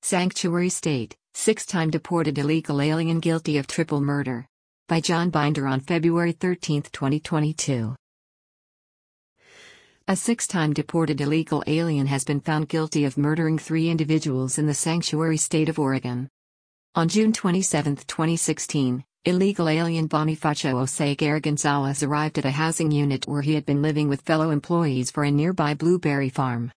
Sanctuary State, six-time deported illegal alien guilty of triple murder. By John Binder on February 13, 2022. A six-time deported illegal alien has been found guilty of murdering 3 individuals in the Sanctuary State of Oregon. On June 27, 2016, illegal alien Bonifacio Oseguera Gonzalez arrived at a housing unit where he had been living with fellow employees for a nearby blueberry farm.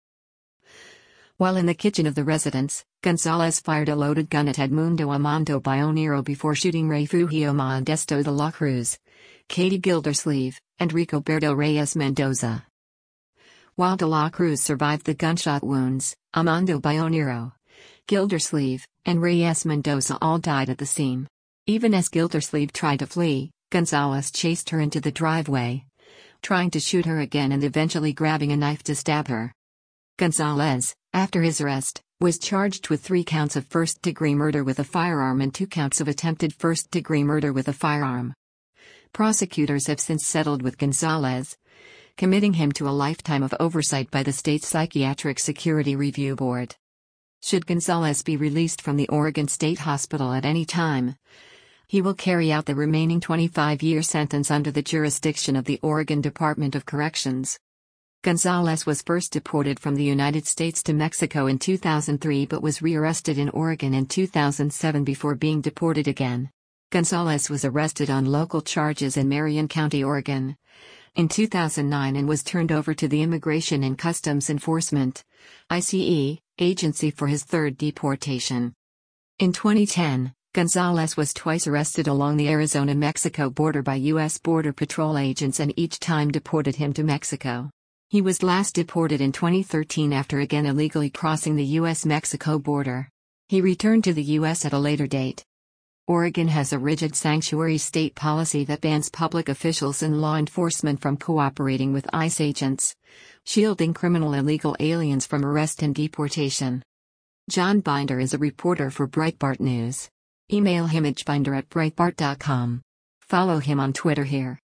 While in the kitchen of the residence, Gonzalez fired a loaded gun at Edmundo Armando Bionero before shooting Refugio Modesto de la Cruz, Katie Gildersleeve, and Ricoberto Reyes Mendoza. While de la Cruz survived the gunshot wounds, Armando Bionero, Gildersleeve, and Reyes Mendoza all died at the scene. Even as Gildersleeve tried to flee, Gonzalez chased her into the driveway, trying to shoot her again and eventually grabbing a knife to stab her. Gonzalez, after his arrest, was charged with 3 counts of first-degree murder with a firearm and 2 counts of attempted first-degree murder with a firearm. Prosecutors have since settled with Gonzalez, committing him to a lifetime of oversight by the state's Psychiatric Security Review Board. Should Gonzalez be released from the Oregon State Hospital at any time, he will carry out the remaining 25-year sentence under the jurisdiction of the Oregon Department of Corrections. Gonzalez was first deported from the United States to Mexico in 2003 but was rearrested in Oregon in 2007 before being deported again. Gonzalez was arrested on local charges in Marion County, Oregon, in 2009 and was turned over to the Immigration and Customs Enforcement (ICE) agency for his 3rd deportation. In 2010, Gonzalez was twice arrested along the Arizona-Mexico border by U.S. Border Patrol agents and each time deported him to Mexico. He was last deported in 2013 after again illegally crossing the U.S.-Mexico border. He returned to the U.S. at a later date. Oregon has a rigid sanctuary state policy that bans public officials and law enforcement from cooperating with ICE agents, shielding criminal illegal aliens from arrest and deportation. John Binder is a reporter for Breitbart News. Email him at binder@breitbart.com. Follow him on Twitter here.